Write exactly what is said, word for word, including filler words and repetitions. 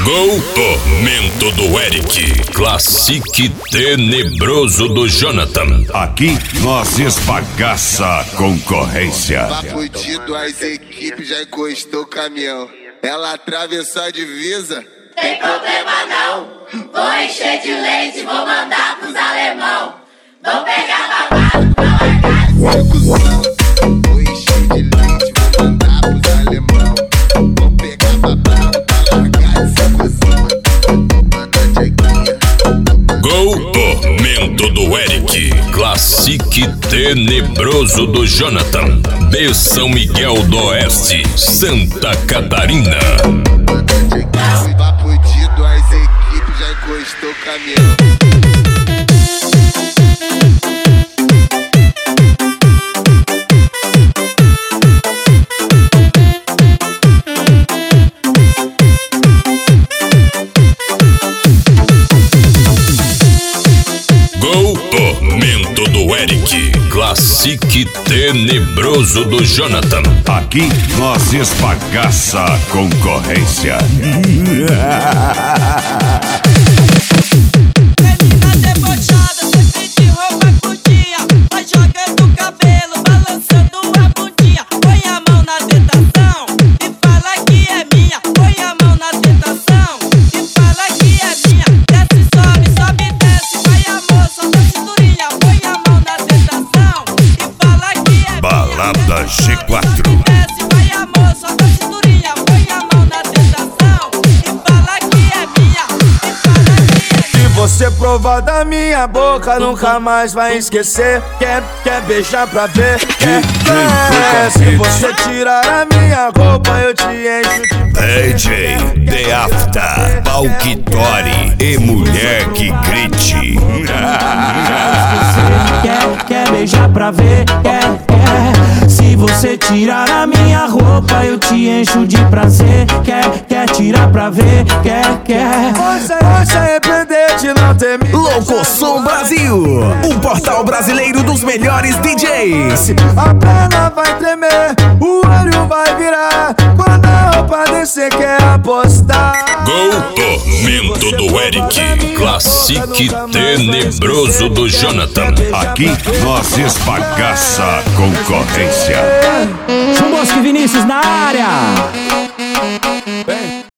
Gol, tormento do Eric, classique tenebroso do Jonathan. Aqui nós esbagaça a concorrência. Tá fudido, as equipes já encostou o caminhão. Ela atravessou a divisa. Tem problema não, vou encher de leite, vou mandar pros alemão. Vou pegar babado pra largar esse cuzão. Vou encher de leite, vou mandar pros alemão. Vou pegar babado pra largar esse cuzão. Gol, tormento do Eric, classique tenebroso do Jonathan, de São Miguel do Oeste, Santa Catarina. Tá fudido, as equipes já encostou o caminhão. Gol, tormento do Eric, classique tenebroso do Jonathan. Aqui nós esbagaça a concorrência. Menina debochada, sempre de roupa curtinha, vai jogando o cabelo, balançando a bundinha. Põe a mão na tentação e fala que é minha. Põe a mão na tentação e fala que é minha. Desce, sobe, sobe, desce, vai amor, solta a cinturinha. Põe a mão na tentação e fala que é minha. Balada G quatro. Desce, vai amor, solta a cinturinha. Põe a mão na tentação e fala que é minha. E fala que é minha. Você provar da minha boca, nunca mais vai esquecer. Quer, quer beijar pra ver? Quer, quer. Se você tirar a minha roupa, eu te encho de... D J The After, Balquitori e mulher que grite. Quer, quer beijar pra ver? Quer, quer. Se você tirar a minha roupa, eu te encho de prazer. Quer, quer tirar pra ver? Quer, quer. Você vai se arrepender de não ter me... Louco Som Brasil, o portal brasileiro dos melhores D Js. A perna vai tremer, o olho vai virar. Quando a roupa descer, quer apostar. Gol, tormento do Eric, classique tenebroso do Jonathan. Aqui nós esbagaça a concorrência. Chumbosque Vinícius na área.